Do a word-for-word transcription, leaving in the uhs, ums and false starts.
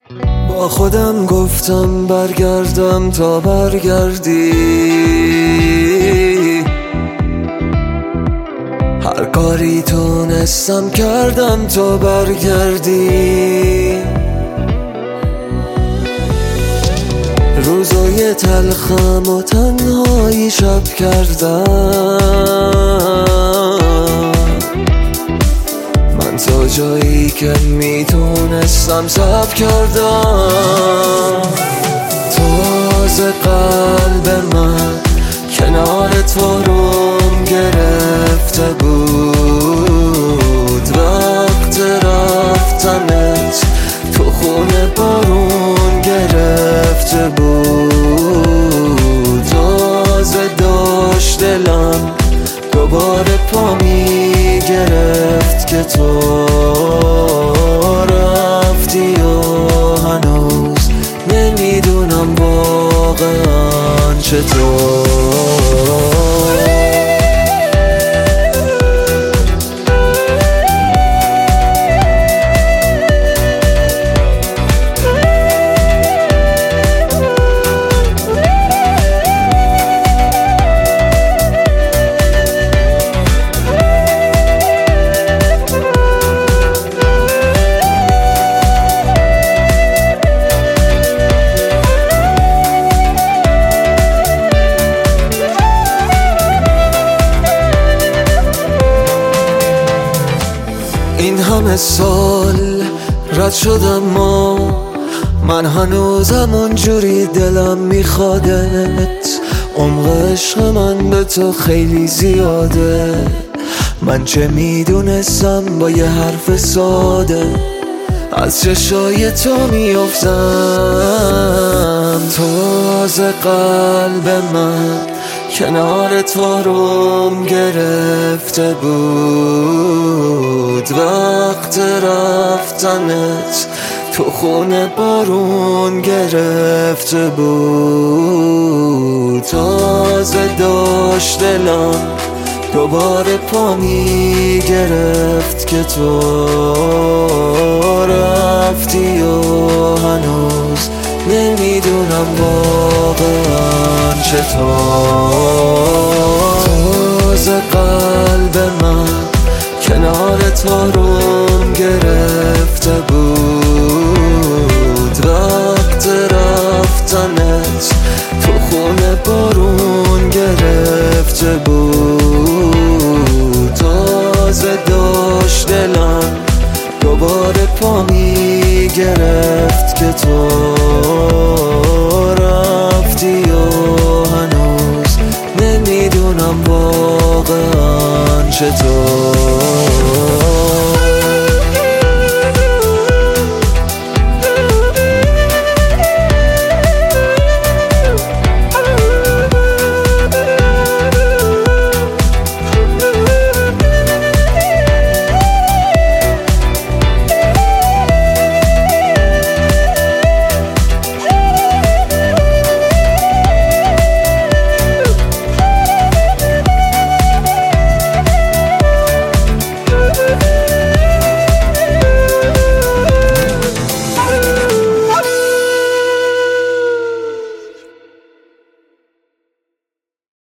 با خودم گفتم برگردم تا برگردی، هر کاری تونستم کردم تا برگردی. روزای تلخم و تنهایی شب کردم، من تا جایی که میتونستم صبر کردم. تازه قلب من کنار تو روم گرفته بود، وقت رفتنت تو خونه بارون گرفته بود. تازه داشت دلم دوباره پا می گرفت که تو رفتی و هنوز نمیدونم واقعا چطور. این همه سال رد شدم ما، من هنوزم اونجوری دلم میخوادت. عمق عشق من به تو خیلی زیاده، من چه میدونستم با یه حرف ساده از چشای تو میافتم. تازه قلب من کنار تو روم گرفته بود، وقت رفتنت تو خونه بارون گرفته بود. تازه داشت دلم دوباره پا می گرفت که تو رفتی و هنوز نمیدونم واقعا چطور. تازه قلب من کنار تو روم گرفته بود، وقت رفتنت تو خونه بارون گرفته بود. تازه داشت دلم دوباره پا می گرفت که تو رفتی و هنوز نمیدونم واقعا چطور.